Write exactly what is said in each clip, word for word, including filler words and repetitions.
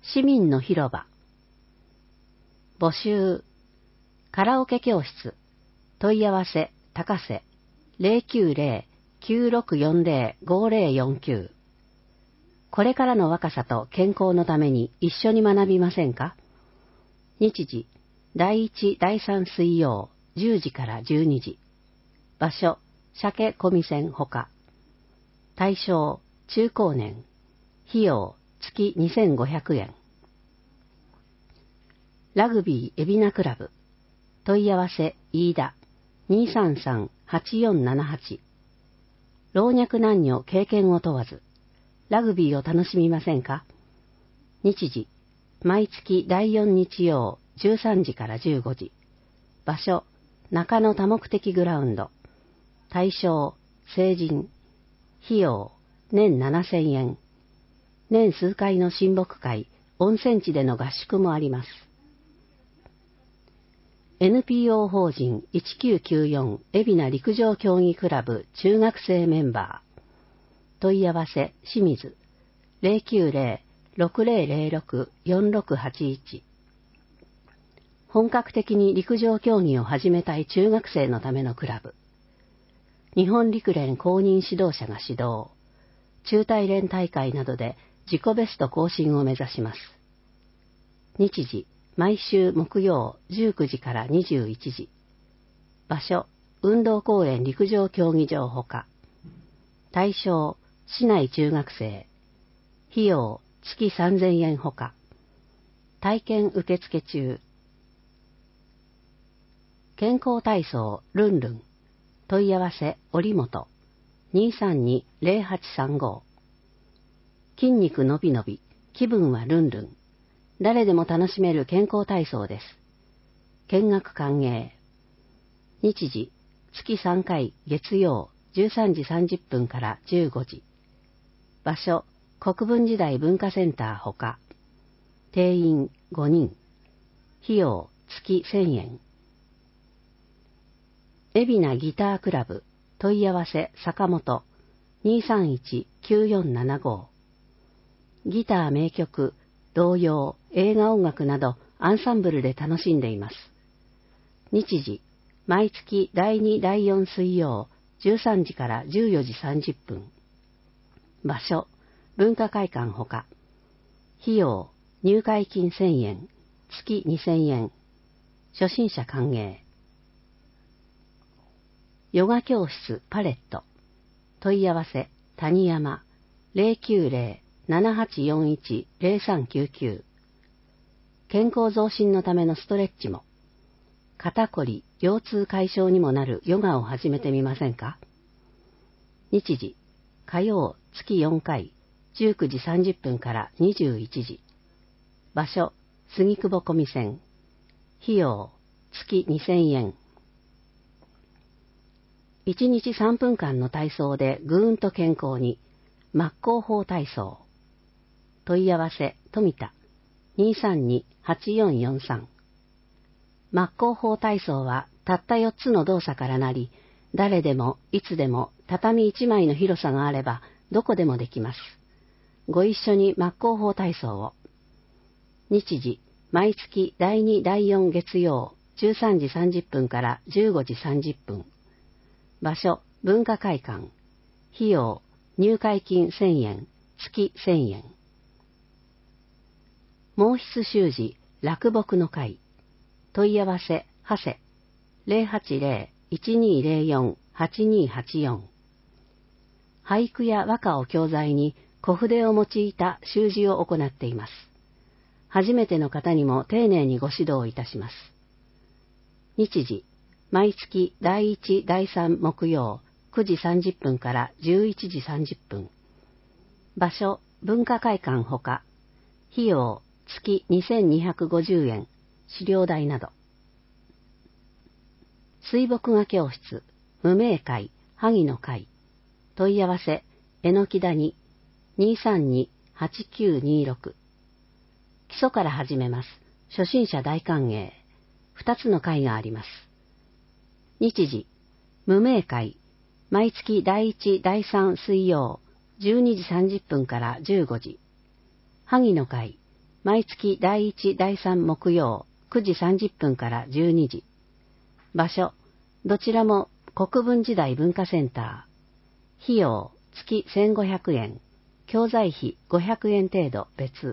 市民の広場。募集。カラオケ教室。問い合わせ、高瀬。ゼロきゅうゼロ きゅうろくよんゼロ ごゼロよんきゅう。これからの若さと健康のために一緒に学びませんか？日時、だいいち、だいさん水曜、じゅうじからじゅうにじ。場所、鮭小見線ほか。対象、中高年。費用、月にせんごひゃくえん。ラグビー海老名クラブ。問い合わせ、飯田。にーさんさん はちよんななはち。老若男女経験を問わず、ラグビーを楽しみませんか？日時、毎月だいよん日曜、じゅうさんじからじゅうごじ。場所、中野多目的グラウンド。対象、成人。費用、年ななせんえん。年数回の親睦会、温泉地での合宿もあります。エヌピーオー 法人いちきゅうきゅうよん海老名陸上競技クラブ中学生メンバー。問い合わせ、清水。ゼロきゅうゼロ ろくゼロゼロろく よんろくはちいち。本格的に陸上競技を始めたい中学生のためのクラブ。日本陸連公認指導者が指導。中大連大会などで自己ベスト更新を目指します。日時、毎週木曜じゅうくじからにじゅういちじ。場所、運動公園陸上競技場ほか。対象、市内中学生。費用、月さんぜんえんほか。体験受付中。健康体操ルンルン。問い合わせ、折本。にーさんに ゼロはちさんご。筋肉のびのび、気分はルンルン。誰でも楽しめる健康体操です。見学歓迎。日時、月さんかい月曜じゅうさんじさんじゅっぷんからじゅうごじ。場所、国分時代文化センターほか。定員ごにん。費用月せんえん。海老名ギタークラブ。問い合わせ坂本 にーさんいち きゅうよんななご。ギター名曲、童謡、映画音楽などアンサンブルで楽しんでいます。日時、毎月だいにだいよん水曜じゅうさんじからじゅうよじさんじゅっぷん。場所、文化会館ほか。費用、入会金せんえん、月にせんえん。初心者歓迎。ヨガ教室パレット。問い合わせ、谷山。ゼロきゅうゼロ ななはちよんいち ゼロさんきゅうきゅう。健康増進のためのストレッチも。肩こり、腰痛解消にもなるヨガを始めてみませんか？日時、火曜、月よんかい、じゅうくじさんじゅっぷんからにじゅういちじ。場所、杉久保小見線。費用、月にせんえん。いちにちさんぷんかんの体操でぐーんと健康に。真っ向法体操。問い合わせ、富田。にーさんに はちよんよんさん。真っ向法体操はたったよっつの動作からなり、誰でもいつでも畳いちまいの広さがあればどこでもできます。ご一緒に真っ向法体操を。日時、毎月だいにだいよん月曜じゅうさんじさんじゅっぷんからじゅうごじさんじゅっぷん。場所、文化会館。費用、入会金せんえん、月せんえん。毛筆習字、落木の会。問い合わせ、はせ。ゼロはちゼロ いちにゼロよん はちにはちよん。俳句や和歌を教材に小筆を用いた習字を行っています。初めての方にも丁寧にご指導いたします。日時、毎月だいいち、だいさん木曜くじさんじゅっぷんからじゅういちじさんじゅっぷん。場所、文化会館ほか。費用、月にせんにひゃくごじゅうえん、資料代など。水墨画教室、無名会、萩の会。問い合わせ、えのきだに、にーさんに はちきゅうにろく。基礎から始めます。初心者大歓迎。二つの会があります。日時、無名会、毎月だいいち、だいさん水曜、じゅうにじさんじゅっぷんからじゅうごじ。萩の会、 毎月だいいち、だいさん木曜くじさんじゅっぷんからじゅうにじ。場所、どちらも国分時代文化センター。費用、月せんごひゃくえん。教材費ごひゃくえん程度別。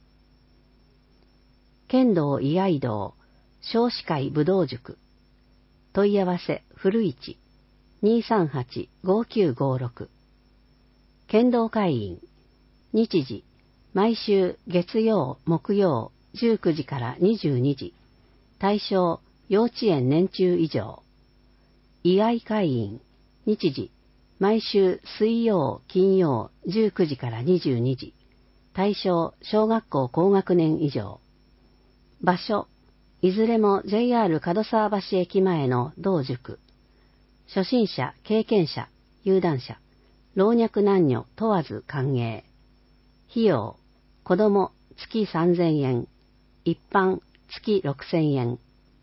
剣道伊愛堂、少子会武道塾。問い合わせ、古市、にさんはち、ごきゅうごろく。剣道会員、日時、毎週月曜、木曜、じゅうくじからにじゅうにじ。対象、幼稚園年中以上。伊愛会員、日時、毎週水曜、金曜、じゅうくじからにじゅうにじ。対象、小学校高学年以上。場所、いずれも ジェイアール 門沢橋駅前の同塾。初心者、経験者、有段者、老若男女問わず歓迎。費用、子供月さんぜんえん、一般月ろくせんえん。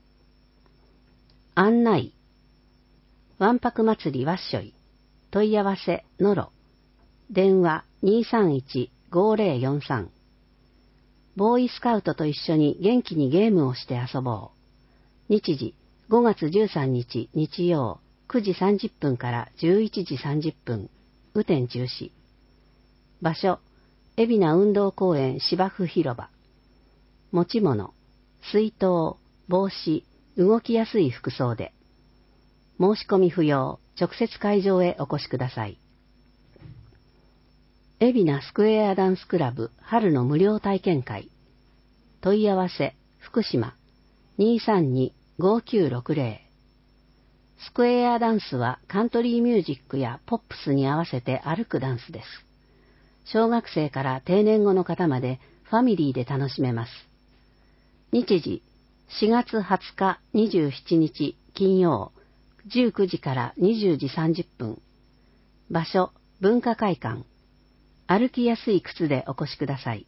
案内、わんぱく祭りわっしょい、問い合わせのろ、電話 にさんいち、ごぜろよんさん。ボーイスカウトと一緒に元気にゲームをして遊ぼう。日時、ごがつじゅうさんにち日曜、くじさんじゅっぷんからじゅういちじさんじゅっぷん、雨天中止。場所、海老名運動公園芝生広場。持ち物、水筒、帽子、動きやすい服装で。申し込み不要、直接会場へお越しください。海老名スクエアダンスクラブ春の無料体験会。問い合わせ、福島 にさんに、ごきゅうろくぜろ。スクエアダンスはカントリーミュージックやポップスに合わせて歩くダンスです。小学生から定年後の方までファミリーで楽しめます。日時、しがつはつかにじゅうしちにち金曜、じゅうくじからにじゅうじさんじゅっぷん。場所、文化会館。歩きやすい靴でお越しください。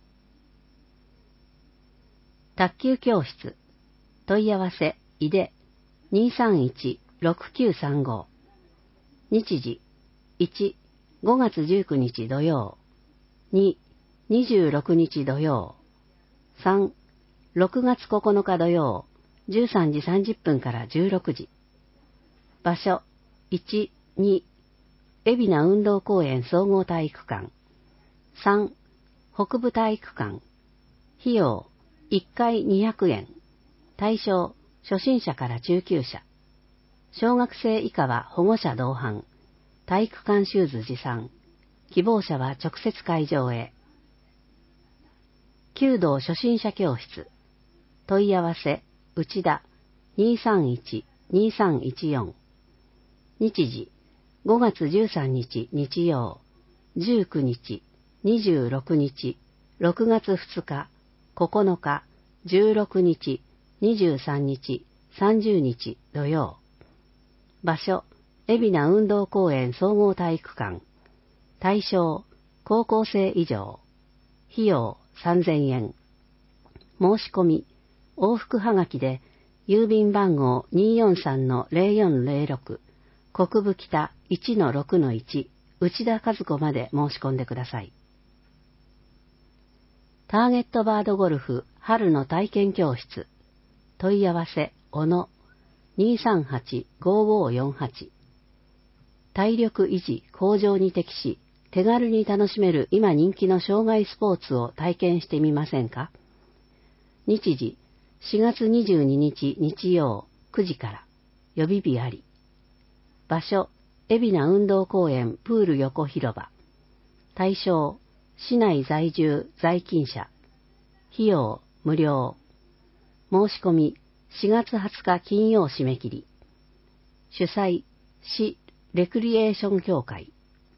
卓球教室。問い合わせ、いで にさんいち、ろくきゅうさんご。日時、いち、ごがつじゅうくにち土曜。に、にじゅうろくにち土曜。さん、ろくがつここのか土曜、じゅうさんじさんじゅっぷんからじゅうろくじ。場所、いち、に、海老名運動公園総合体育館。さん、北部体育館。費用、いっかいにひゃくえん。対象、初心者から中級者。小学生以下は保護者同伴。体育館シューズ持参。希望者は直接会場へ。弓道初心者教室。問い合わせ、内田 にさんいち、にさんいちよん。日時、ごがつじゅうさんにち日曜、じゅうくにち、にじゅうろくにち、ろくがつふつか、ここのか、じゅうろくにち、にじゅうさんにち、さんじゅうにち土曜。場所、海老名運動公園総合体育館。対象、高校生以上。費用さんぜんえん。申し込み、往復はがきで、郵便番号 によんさんのぜろよんぜろろく、国分北 いちのろくのいち、内田和子まで申し込んでください。ターゲットバードゴルフ春の体験教室。問い合わせ、小野 にさんはち、ごごよんはち。体力維持向上に適し、手軽に楽しめる今人気の障害スポーツを体験してみませんか？日時、しがつにじゅうににち日曜くじから、予備日あり。場所、海老名運動公園プール横広場。対象、市内在住在勤者。費用、無料。申し込み、しがつはつか金曜締め切り。主催、市レクリエーション協会。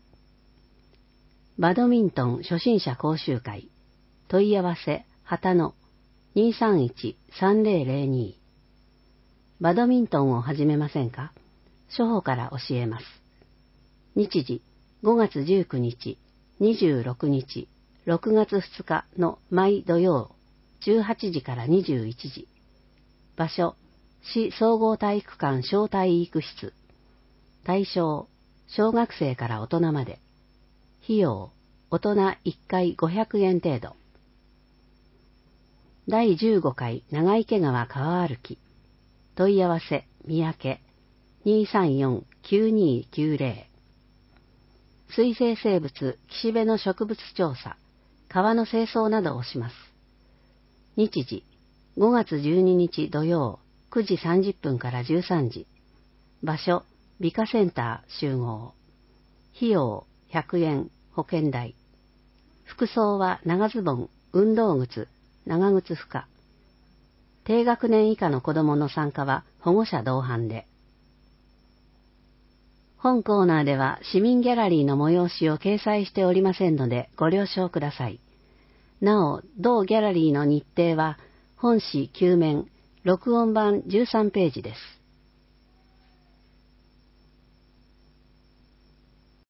バドミントン初心者講習会。問い合わせ、旗野 にさんいち、さんぜろぜろに。バドミントンを始めませんか？初歩から教えます。日時、ごがつじゅうくにち、にじゅうろくにち、ろくがつふつかの毎土曜、じゅうはちじからにじゅういちじ。場所、市総合体育館小体育室。対象、小学生から大人まで。費用、大人いっかいごひゃくえん程度。 だいじゅうごかい長池川川歩き。問い合わせ、三宅 にーさんよんきゅうにーきゅうぜろ。水生生物、岸辺の植物調査、川の清掃などをします。日時、ごがつじゅうににち土曜、くじさんじゅっぷんからじゅうさんじ。場所、美化センター集合。費用、ひゃくえん、保険代。服装は長ズボン、運動靴、長靴負荷。低学年以下の子供の参加は保護者同伴で。本コーナーでは市民ギャラリーの催しを掲載しておりませんのでご了承ください。なお、同ギャラリーの日程は本誌きゅう面、録音版じゅうさんページです。